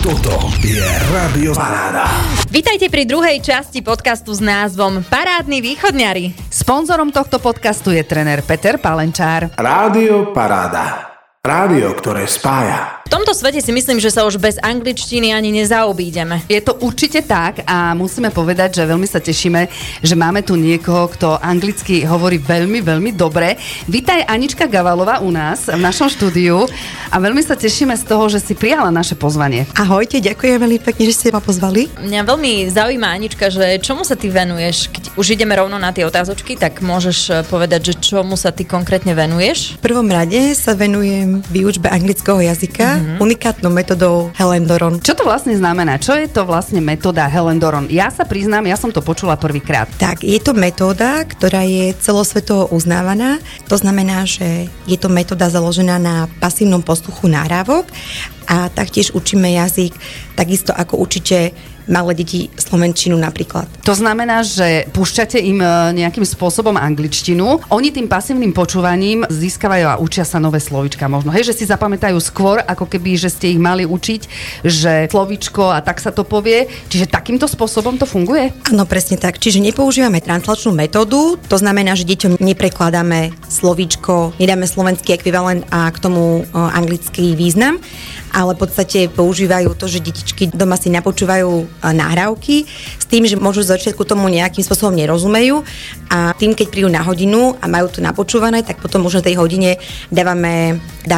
Toto je Rádio Paráda. Vítajte pri druhej časti podcastu s názvom Parádni východňari. Sponzorom tohto podcastu je tréner Peter Palenčár. Rádio Paráda. Rádio, ktoré spája. V tomto svete si myslím, že sa už bez angličtiny ani nezaobídeme. Je to určite tak a musíme povedať, že veľmi sa tešíme, že máme tu niekoho, kto anglicky hovorí veľmi, veľmi dobre. Vítaj Anička Gavalová u nás v našom štúdiu a veľmi sa tešíme z toho, že si prijala naše pozvanie. Ahojte, ďakujem veľmi pekne, že ste ma pozvali. Mňa veľmi zaujíma, Anička, že čomu sa ty venuješ? Keď už ideme rovno na tie otázočky, tak môžeš povedať, že čomu sa ty konkrétne venuješ? V prvom rade sa venujem výučbe anglického jazyka unikátnou metodou Helen Doron. Čo to vlastne znamená? Čo je to vlastne metóda Helen Doron? Ja sa priznám, ja som to počula prvýkrát. Tak, je to metóda, ktorá je celosvetovo uznávaná. To znamená, že je to metóda založená na pasívnom posluchu nahrávok a taktiež učíme jazyk takisto ako určite malé deti slovenčinu napríklad. To znamená, že púšťate im nejakým spôsobom angličtinu. Oni tým pasívnym počúvaním získavajú a učia sa nové slovíčka možno. Hej, že si zapamätajú skôr, ako keby, že ste ich mali učiť, že slovíčko a tak sa to povie. Čiže takýmto spôsobom to funguje? Áno, presne tak. Čiže nepoužívame translačnú metódu. To znamená, že deťom neprekladáme slovíčko, nedáme slovenský ekvivalent a k tomu anglický význam, ale v podstate používajú to, že detičky doma si napočúvajú nahrávky s tým, že možno z začiatku tomu nejakým spôsobom nerozumejú a tým, keď prídu na hodinu a majú to napočúvané, tak potom možno tej hodine dávame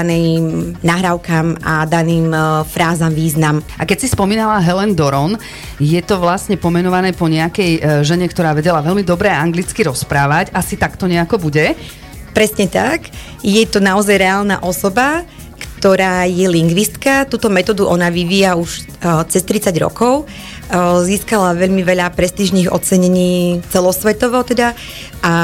daným nahrávkam a daným frázam význam. A keď si spomínala Helen Doron, je to vlastne pomenované po nejakej žene, ktorá vedela veľmi dobre anglicky rozprávať. Asi takto nejako bude? Presne tak. Je to naozaj reálna osoba, ktorá je lingvistka. Túto metódu ona vyvíja už cez 30 rokov. Získala veľmi veľa prestížnych ocenení celosvetovo teda a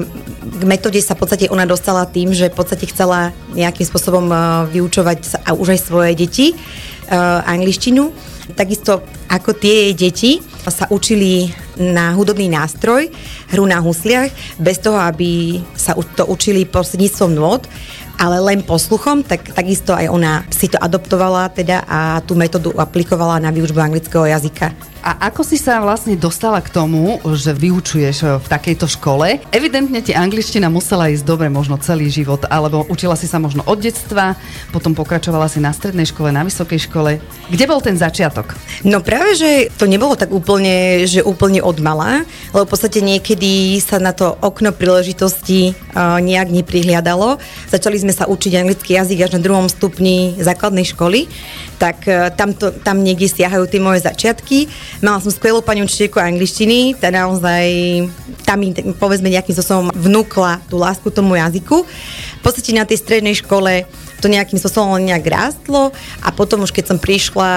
k metóde sa v podstate ona dostala tým, že v podstate chcela nejakým spôsobom vyučovať a už aj svoje deti angličtinu. Takisto ako tie jej deti sa učili na hudobný nástroj, hru na husliach, bez toho, aby sa to učili prostredníctvom nôt, ale len posluchom, tak takisto aj ona si to adoptovala teda a tú metódu aplikovala na výučbu anglického jazyka. A ako si sa vlastne dostala k tomu, že vyučuješ v takejto škole? Evidentne ti angličtina musela ísť dobre možno celý život, alebo učila si sa možno od detstva, potom pokračovala si na strednej škole, na vysokej škole. Kde bol ten začiatok? No práve, že to nebolo tak úplne, že úplne od mala, lebo v podstate niekedy sa na to okno príležitosti nejak neprihliadalo. Začali sme sa učiť anglický jazyk až na 2. stupni základnej školy, tak tam niekde siahajú tie moje začiatky. Mala som skvelú pani učiteľku angličtiny, tá naozaj tam mi povedzme nejakým spôsobom vnúkla tú lásku tomu jazyku. V podstate na tej strednej škole to nejakým spôsobom nejak rástlo a potom už keď som prišla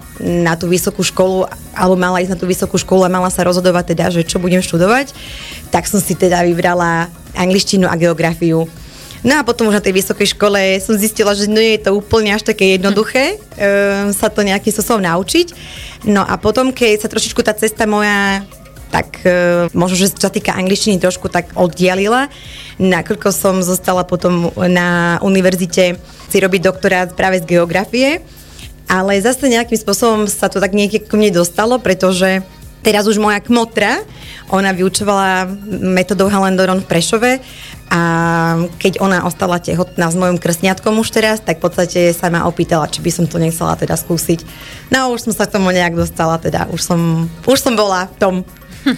na tú vysokú školu alebo mala ísť na tú vysokú školu a mala sa rozhodovať teda, že čo budem študovať, tak som si teda vybrala angličtinu a geografiu. No a potom už na tej vysokej škole som zistila, že nie je to úplne až také jednoduché sa to nejakým spôsobom naučiť. No a potom, keď sa trošičku tá cesta moja tak možno, že sa týka angličtiny trošku tak oddialila, nakoľko som zostala potom na univerzite si robiť doktorát práve z geografie, ale zase nejakým spôsobom sa to tak niekde k mne dostalo, pretože teraz už moja kmotra, ona vyučovala metodou Helen Doron v Prešove a keď ona ostala tehotná s mojím krstňatkom už teraz, tak v podstate sa ma opýtala, či by som to nechcela teda skúsiť. No už som sa k tomu nejak dostala, teda už som bola v tom.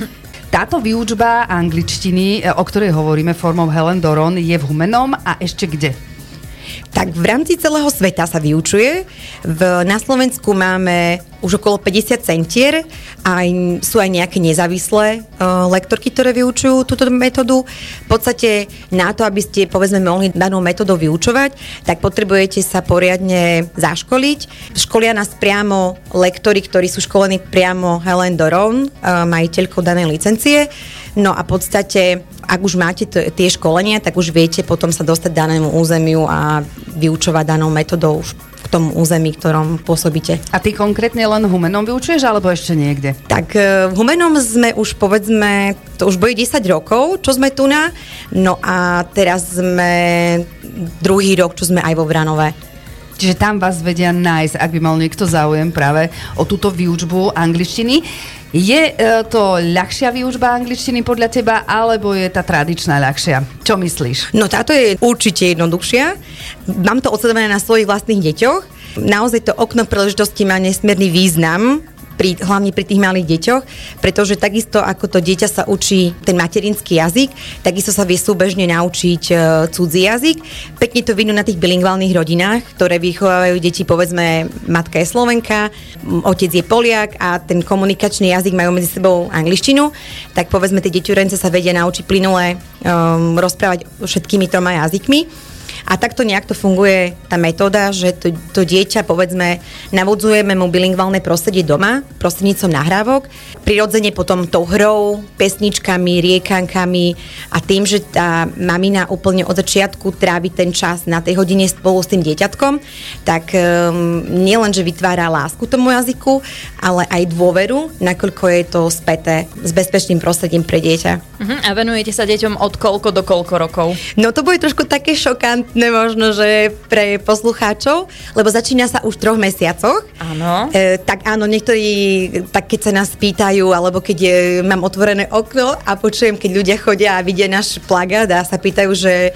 Táto výučba angličtiny, o ktorej hovoríme formou Helen Doron, je v Humennom a ešte kde? Tak v rámci celého sveta sa vyučuje. Na Slovensku máme už okolo 50 centier a sú aj nejaké nezávislé lektorky, ktoré vyučujú túto metódu. V podstate na to, aby ste povedzme mohli danú metódu vyučovať, tak potrebujete sa poriadne zaškoliť. Školia nás priamo lektori, ktorí sú školení priamo Helen Doron, majiteľkou danej licencie. No a v podstate, ak už máte tie školenia, tak už viete potom sa dostať danému územiu a vyučovať danou metodou v tom území, ktorom pôsobíte. A ty konkrétne len v Humennom vyučuješ, alebo ešte niekde? Tak v Humennom sme už povedzme, to už bude 10 rokov, čo sme tu na, no a teraz sme druhý rok, čo sme aj vo Vranove. Čiže tam vás vedia nájsť, ak by mal niekto záujem práve o túto výučbu angličtiny. Je to ľahšia výučba angličtiny podľa teba, alebo je tá tradičná ľahšia? Čo myslíš? No táto je určite jednoduchšia. Mám to odsledované na svojich vlastných deťoch. Naozaj to okno príležitosti má nesmierny význam, hlavne pri tých malých deťoch, pretože takisto ako to dieťa sa učí ten materinský jazyk, takisto sa vie súbežne naučiť cudzí jazyk. Pekne to vidno na tých bilingválnych rodinách, ktoré vychovávajú deti, povedzme, matka je Slovenka, otec je Poliak a ten komunikačný jazyk majú medzi sebou angličtinu, tak povedzme, tie deťurence sa vedia naučiť plynule rozprávať všetkými 3 jazykmi. A takto nejak to funguje tá metóda, že to dieťa, povedzme, navodzujeme mu bilingválne prostredie doma, prostredníctvom nahrávok, prirodzene potom tou hrou, pesničkami, riekankami a tým, že tá mamina úplne od začiatku trávi ten čas na tej hodine spolu s tým dieťatkom, tak nielen, že vytvára lásku tomu jazyku, ale aj dôveru, nakoľko je to späté s bezpečným prostredím pre dieťa. A venujete sa deťom od koľko do koľko rokov? No to bude trošku také šokantné možno, že pre poslucháčov, lebo začína sa už v 3 mesiacoch. Áno. Tak áno, niektorí, tak keď sa nás pýtajú, alebo keď mám otvorené okno a počujem, keď ľudia chodia a vidia náš plagát a sa pýtajú, že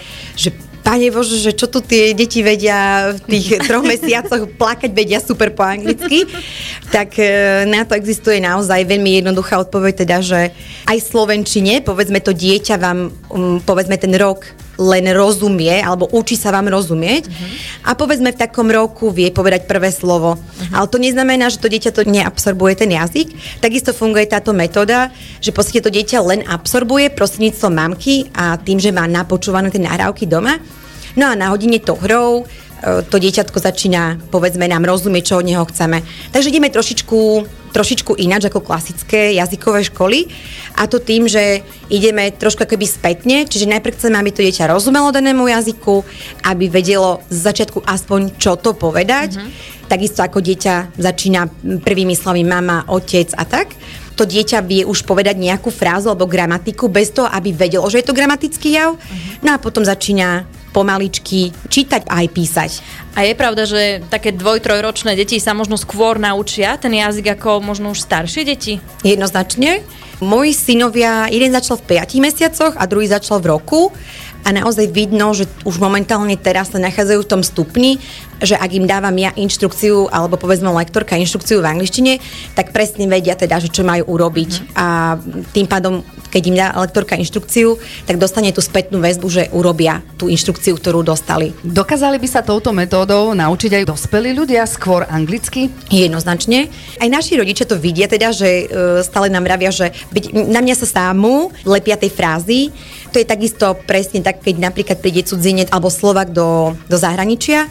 Pane Bože, že čo tu tie deti vedia v tých 3 mesiacoch plakať, vedia super po anglicky, tak na to existuje naozaj veľmi jednoduchá odpoveď, teda, že aj v slovenčine, povedzme to dieťa vám, povedzme ten rok len rozumie, alebo učí sa vám rozumieť a povedzme v takom roku vie povedať prvé slovo. Ale to neznamená, že to dieťa to neabsorbuje ten jazyk. Takisto funguje táto metóda, že v podstate to dieťa len absorbuje prostredníctvom mamky a tým, že má napočúvané tie nahrávky doma. No a na hodine to hrou to dieťatko začína, povedzme, nám rozumieť, čo od neho chceme. Takže ideme trošičku ináč ako klasické jazykové školy a to tým, že ideme trošku akoby spätne, čiže najprv chceme, aby to dieťa rozumelo danému jazyku, aby vedelo z začiatku aspoň čo to povedať. Takisto ako dieťa začína prvými slovami mama, otec a tak. To dieťa vie už povedať nejakú frázu alebo gramatiku bez toho, aby vedelo, že je to gramatický jav. No a potom začína pomaličky čítať aj písať. A je pravda, že také 2-3-ročné deti sa možno skôr naučia ten jazyk ako možno už staršie deti? Jednoznačne. Moji synovia, jeden začal v 5 mesiacoch a druhý začal v roku. A naozaj vidno, že už momentálne teraz sa nachádzajú v tom stupni, že ak im dávam ja inštrukciu, alebo povedzme lektorka inštrukciu v angličtine, tak presne vedia teda, že čo majú urobiť. A tým pádom, keď im dá lektorka inštrukciu, tak dostane tú spätnú väzbu, že urobia tú inštrukciu, ktorú dostali. Dokázali by sa touto metódou naučiť aj dospelí ľudia skôr anglicky? Jednoznačne. Aj naši rodičia to vidia teda, že stále nám vravia, že na mňa sa sámu lepia tej frázy. To je takisto presne tak, keď napríklad príde cudzinec alebo Slovak do zahraničia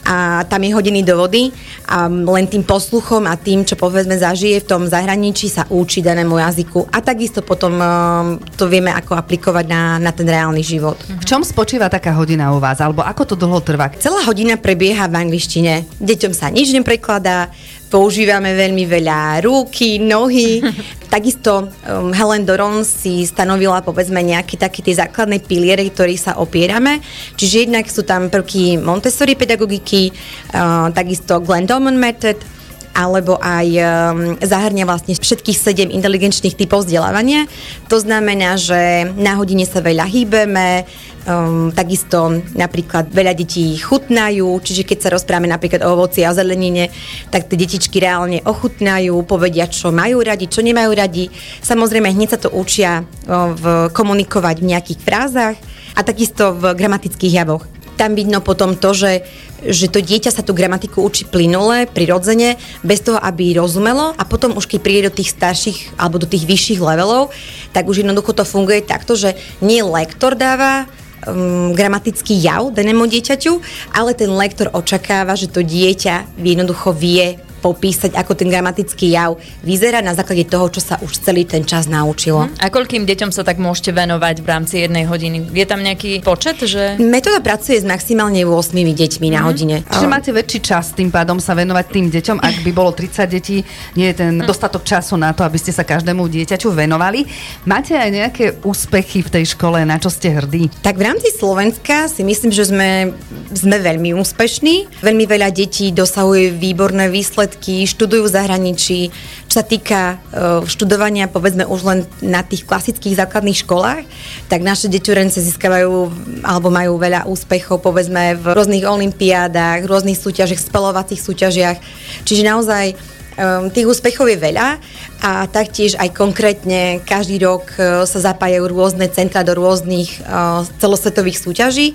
a tam je hodený do vody a len tým posluchom a tým, čo povedzme zažije v tom zahraničí, sa učí danému jazyku a takisto potom to vieme ako aplikovať na ten reálny život. V čom spočíva taká hodina u vás? Alebo ako to dlho trvá? Celá hodina prebieha v angličtine. Deťom sa nič neprekladá, používame veľmi veľa ruky, nohy. Takisto Helen Doron si stanovila povedzme nejaké také tie základné piliere, ktorých sa opierame. Čiže jednak sú tam prvky Montessori pedagogiky, takisto Glenn-Doman method, alebo aj zahrňa vlastne všetkých 7 inteligenčných typov vzdelávania. To znamená, že na hodine sa veľa hýbeme, takisto napríklad veľa detí chutnajú, čiže keď sa rozprávame napríklad o ovoci a o zelenine, tak tie detičky reálne ochutnajú, povedia, čo majú radi, čo nemajú radi. Samozrejme, hneď sa to učia komunikovať v nejakých frázach a takisto v gramatických javoch. Tam vidno potom to, že to dieťa sa tú gramatiku učí plynule, prirodzene, bez toho, aby rozumelo a potom už keď príde do tých starších alebo do tých vyšších levelov, tak už jednoducho to funguje takto, že nie lektor dáva gramatický jav danému dieťaťu, ale ten lektor očakáva, že to dieťa jednoducho vie popísať, ako ten gramatický jav vyzerá na základe toho, čo sa už celý ten čas naučilo. A koľkým deťom sa tak môžete venovať v rámci 1 hodiny? Je tam nejaký počet, že... Metóda pracuje s maximálne 8 deťmi na hodine. Čiže máte väčší čas tým pádom sa venovať tým deťom, ak by bolo 30 detí, nie je ten dostatok času na to, aby ste sa každému dieťaťu venovali. Máte aj nejaké úspechy v tej škole, na čo ste hrdí? Tak v rámci Slovenska si myslím, že sme veľmi úspešní. Veľmi veľa detí dosahuje výborné výsledky, študujú v zahraničí. Čo sa týka študovania, povedzme už len na tých klasických základných školách, tak naše deťurence získavajú alebo majú veľa úspechov, povedzme v rôznych olympiádach, rôznych súťažiach, spelovacích súťažiach. Čiže naozaj tých úspechov je veľa a taktiež aj konkrétne každý rok sa zapájajú rôzne centra do rôznych celosvetových súťaží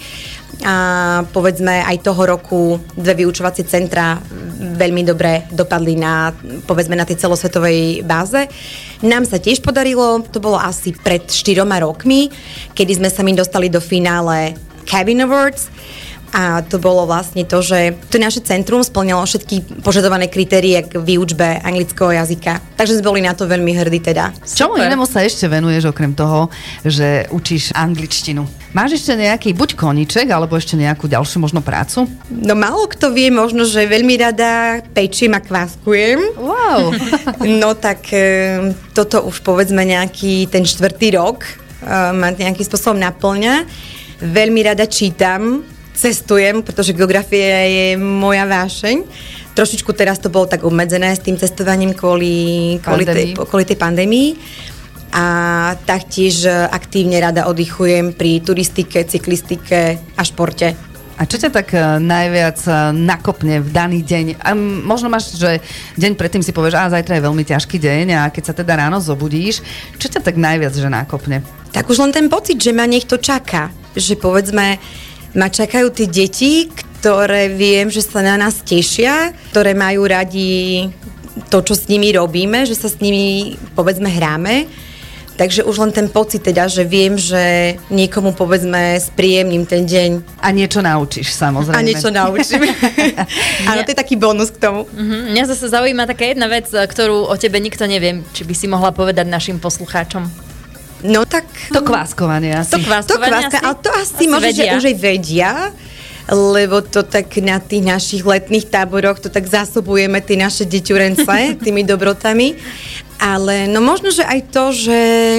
a povedzme aj toho roku 2 vyučovacie centra veľmi dobre dopadli na tej celosvetovej báze. Nám sa tiež podarilo, to bolo asi pred 4 rokmi, kedy sme sa my dostali do finále Cabin Awards. A to bolo vlastne to, že to naše centrum spĺňalo všetky požadované kritérie k výučbe anglického jazyka. Takže sme boli na to veľmi hrdí teda. Čomu inému sa ešte venuješ okrem toho, že učíš angličtinu? Máš ešte nejaký buď koníček, alebo ešte nejakú ďalšiu možno prácu? No málo kto vie možno, že veľmi rada pečiem a kváskujem. Wow! No tak toto už povedzme nejaký ten 4. rok ma nejakým spôsobom naplňa. Veľmi rada čítam, cestujem, pretože geografia je moja vášeň. Trošičku teraz to bolo tak obmedzené s tým cestovaním kvôli tej pandémii. A taktiež aktívne rada oddychujem pri turistike, cyklistike a športe. A čo ťa tak najviac nakopne v daný deň? A možno máš, že deň predtým si povieš, zajtra je veľmi ťažký deň a keď sa teda ráno zobudíš, čo ťa tak najviac že nakopne? Tak už len ten pocit, že ma niekto čaká. Že povedzme, ma čakajú tie deti, ktoré viem, že sa na nás tešia, ktoré majú radi to, čo s nimi robíme, že sa s nimi, povedzme, hráme. Takže už len ten pocit teda, že viem, že niekomu, povedzme, spríjemním ten deň. A niečo naučíš, samozrejme. A niečo naučím. Áno, to je taký bonus k tomu. Mňa zase zaujíma taká jedna vec, ktorú o tebe nikto nevie. Či by si mohla povedať našim poslucháčom? No tak... To kváskovanie asi. Ale to asi možno, že už aj vedia, lebo to tak na tých našich letných táboroch to tak zásobujeme tie naše deťurence tými dobrotami. Ale no možno, že aj to, že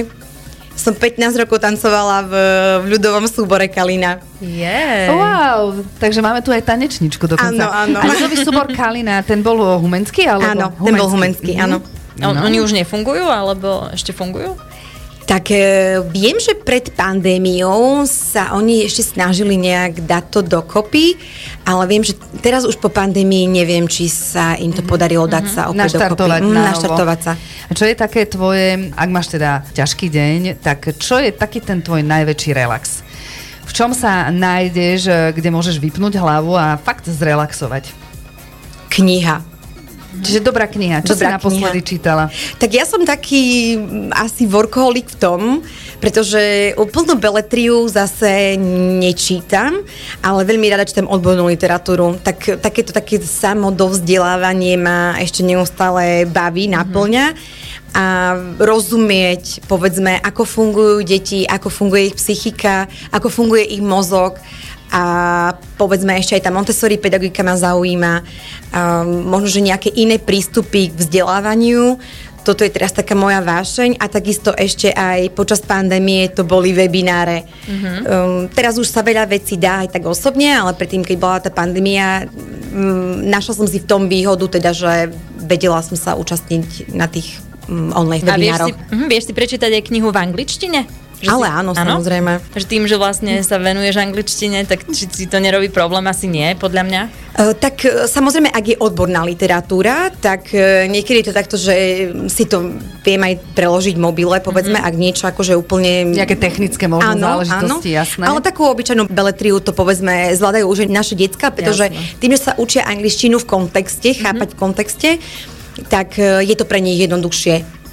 som 15 rokov tancovala v ľudovom súbore Kalina. Yeah. Wow, takže máme tu aj tanečničku dokonca. Áno. A ľudový súbor Kalina, ten bol humenský? Alebo áno, ten bol humenský, áno. Oni už nefungujú, alebo ešte fungujú? Tak viem, že pred pandémiou sa oni ešte snažili nejak dať to dokopy, ale viem, že teraz už po pandémii neviem, či sa im to podarilo dať sa opäť dokopy. Naštartovať sa. A čo je také tvoje, ak máš teda ťažký deň, tak čo je taký ten tvoj najväčší relax? V čom sa nájdeš, kde môžeš vypnúť hlavu a fakt zrelaxovať? Kniha. Čiže dobrá kniha. Čo si naposledy čítala? Tak ja som taký asi workoholik v tom, pretože úplnú beletriu zase nečítam, ale veľmi rada čítam odbornú literatúru. Tak také samodovzdelávanie ma ešte neustále baví, naplňa. A rozumieť, povedzme, ako fungujú deti, ako funguje ich psychika, ako funguje ich mozog. A povedzme ešte aj tá Montessori pedagogika ma zaujíma. Možno, že nejaké iné prístupy k vzdelávaniu. Toto je teraz taká moja vášeň a takisto ešte aj počas pandémie to boli webináre. Teraz už sa veľa vecí dá aj tak osobne, ale predtým, keď bola tá pandémia, našla som si v tom výhodu, teda, že vedela som sa účastniť na tých online webinároch. A vieš si prečítať aj knihu v angličtine? Ale áno, samozrejme. Že tým, že vlastne sa venuješ angličtine, tak či si to nerobí problém? Asi nie, podľa mňa. Tak samozrejme, ak je odborná literatúra, tak niekedy je to takto, že si to viem aj preložiť mobile, povedzme, ak niečo akože úplne... Nejaké technické možno záležitosti, jasné. Ale takú obyčajnú beletriu to povedzme zvládajú už aj naše decká, pretože tým, že sa učia angličtinu v kontexte, chápať v kontexte, tak je to pre nich jednoduchšie.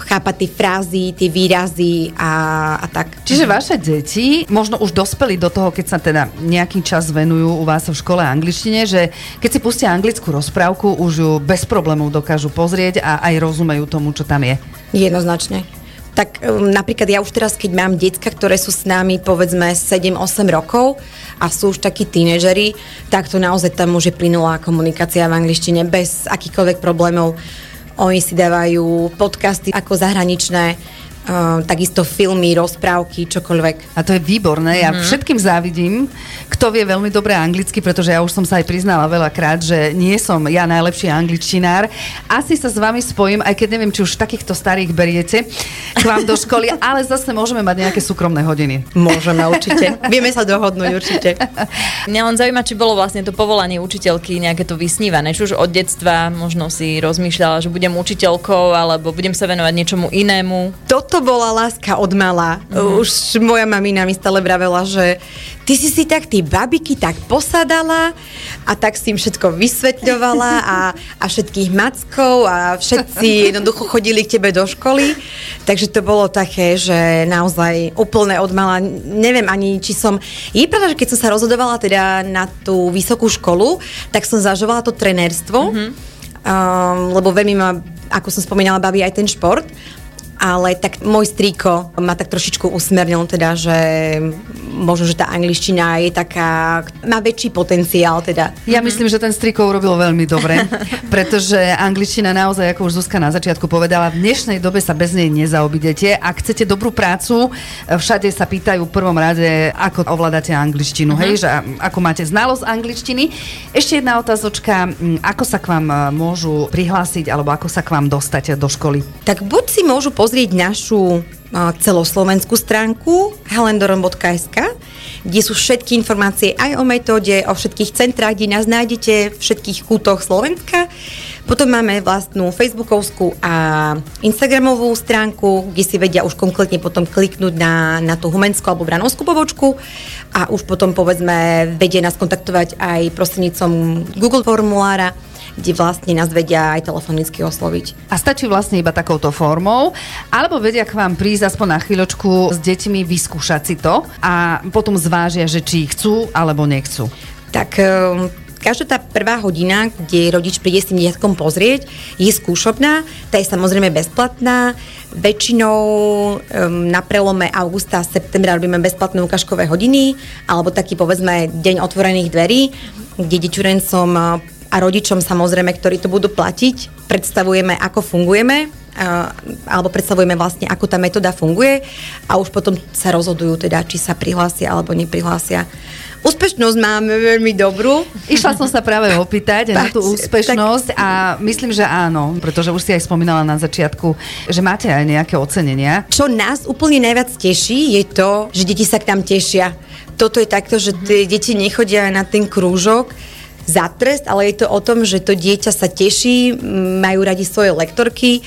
chápať tie frázy, tie výrazy a tak. Čiže vaše deti možno už dospeli do toho, keď sa teda nejaký čas venujú u vás v škole angličtine, že keď si pustia anglickú rozprávku, už ju bez problémov dokážu pozrieť a aj rozumejú tomu, čo tam je. Jednoznačne. Tak napríklad ja už teraz, keď mám decka, ktoré sú s nami povedzme 7-8 rokov a sú už takí tínežeri, tak to naozaj tam môže plynulá komunikácia v angličtine bez akýchkoľvek problémov. Oni si dávajú podcasty ako zahraničné, takisto filmy, rozprávky, čokoľvek. A to je výborné. Ja všetkým závidím, kto vie veľmi dobre anglicky, pretože ja už som sa aj priznala veľakrát, že nie som ja najlepší angličtinár. Asi sa s vami spojím, aj keď neviem, či už takýchto starých beriete k vám do školy, ale zase môžeme mať nejaké súkromné hodiny. Môžeme určite. Vieme sa dohodnúť určite. Mňa len zaujíma, či bolo vlastne to povolanie učiteľky nejaké to vysnívané. Či už od detstva možno si rozmýšľala, že budem učiteľkou, alebo budem sa venovať niečomu inému. To bola láska od mala. Už moja mamina mi stále vravela, že ty si tak tí babiky tak posadala a tak si im všetko vysvetľovala a všetkých mackov a všetci jednoducho chodili k tebe do školy. Takže to bolo také, že naozaj úplne od mala. Neviem ani, či som... Je pravda, že keď som sa rozhodovala teda na tú vysokú školu, tak som zažovala to trenérstvo, lebo veľmi ma, ako som spomínala, baví aj ten šport. Ale tak môj strýko ma tak trošičku usmernil teda, že možno, že tá angličtina je taká, má väčší potenciál teda. Ja myslím, že ten strýko urobil veľmi dobre, pretože angličtina naozaj, ako už Zuzka na začiatku povedala, v dnešnej dobe sa bez nej nezaobídete. Ak chcete dobrú prácu, všade sa pýtajú v prvom rade, ako ovládate angličtinu, hej, že ako máte znalosť angličtiny. Ešte jedna otázočka, ako sa k vám môžu prihlásiť, alebo ako sa k vám dostať do školy? Tak buď si môžu pozrieť našu celoslovenskú stránku helendorom.sk, kde sú všetky informácie aj o metóde, o všetkých centrách, kde nás nájdete v všetkých kútoch Slovenska. Potom máme vlastnú facebookovskú a instagramovú stránku, kde si vedia už konkrétne potom kliknúť na tú humenskú alebo branovskú pobočku a už potom povedzme vedia nás kontaktovať aj prostredníctvom Google formulára, kde vlastne nás vedia aj telefonicky osloviť. A stačí vlastne iba takouto formou, alebo vedia k vám prísť aspoň na chvíľočku s deťmi, vyskúšať si to a potom zvážia, že či chcú alebo nechcú. Tak každá tá prvá hodina, kde rodič príde s tým dieťatkom pozrieť, je skúšobná, tá je samozrejme bezplatná. Väčšinou na prelome augusta a septembra robíme bezplatné ukážkové hodiny, alebo taký povedzme deň otvorených dverí, kde deťurencom a rodičom samozrejme, ktorí to budú platiť, predstavujeme, ako fungujeme, alebo predstavujeme vlastne, ako tá metóda funguje a už potom sa rozhodujú teda, či sa prihlásia alebo neprihlásia. Úspešnosť máme veľmi dobrú. Išla som sa práve opýtať na tú úspešnosť a myslím, že áno, pretože už si aj spomínala na začiatku, že máte aj nejaké ocenenia. Čo nás úplne najviac teší, je to, že deti sa k nám tešia. Toto je takto, že tie deti nechodia na ten krúžok za trest, ale je to o tom, že to dieťa sa teší, majú radi svoje lektorky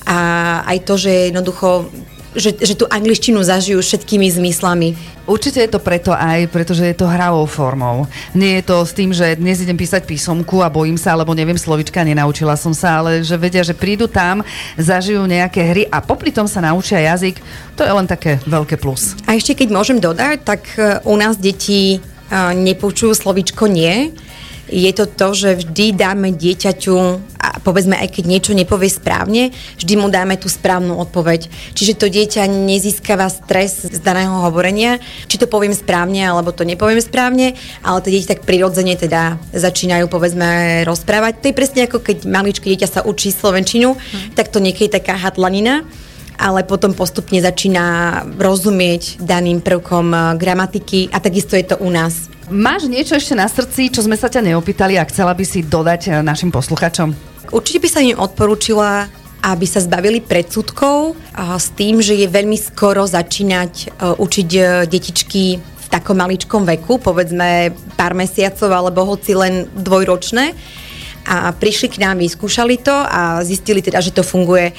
a aj to, že jednoducho, že tú angličtinu zažijú všetkými zmyslami. Určite je to preto aj, pretože je to hravou formou. Nie je to s tým, že dnes idem písať písomku a bojím sa, alebo neviem slovička, nenaučila som sa, ale že vedia, že prídu tam, zažijú nejaké hry a popri tom sa naučia jazyk. To je len také veľké plus. A ešte keď môžem dodať, tak u nás deti nepočujú slovičko nie. Je to to, že vždy dáme dieťaťu, a povedzme aj keď niečo nepovie správne, vždy mu dáme tú správnu odpoveď. Čiže to dieťa nezískava stres z daného hovorenia, či to poviem správne, alebo to nepoviem správne, ale to dieťa tak prirodzene teda začínajú povedzme rozprávať. To je presne ako keď maličké dieťa sa učí slovenčinu, tak to niekedy taká hatlanina, ale potom postupne začína rozumieť daným prvkom gramatiky a takisto je to u nás. Máš niečo ešte na srdci, čo sme sa ťa neopýtali a chcela by si dodať našim posluchačom? Určite by sa im odporúčila, aby sa zbavili predsudkov s tým, že je veľmi skoro začínať učiť detičky v takom maličkom veku, povedzme pár mesiacov alebo hoci len dvojročné. A prišli k nám, vyskúšali to a zistili teda, že to funguje.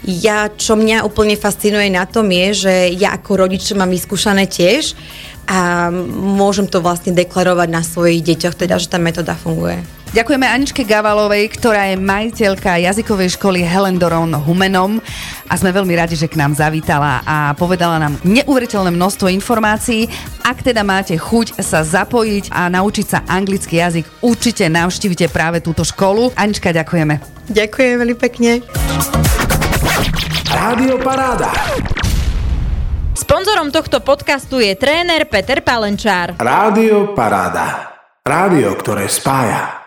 Čo mňa úplne fascinuje na tom je, že ja ako rodič mám vyskúšané tiež a môžem to vlastne deklarovať na svojich deťoch, teda, že tá metóda funguje. Ďakujeme Aničke Gavalovej, ktorá je majiteľka jazykovej školy Helen Doron Humenom a sme veľmi radi, že k nám zavítala a povedala nám neuveriteľné množstvo informácií. Ak teda máte chuť sa zapojiť a naučiť sa anglický jazyk, určite navštívite práve túto školu. Anička, ďakujeme. Ďakujem veľmi pekne. Rádio Paráda. Sponzorom tohto podcastu je tréner Peter Palenčár. Rádio Paráda. Rádio, ktoré spája.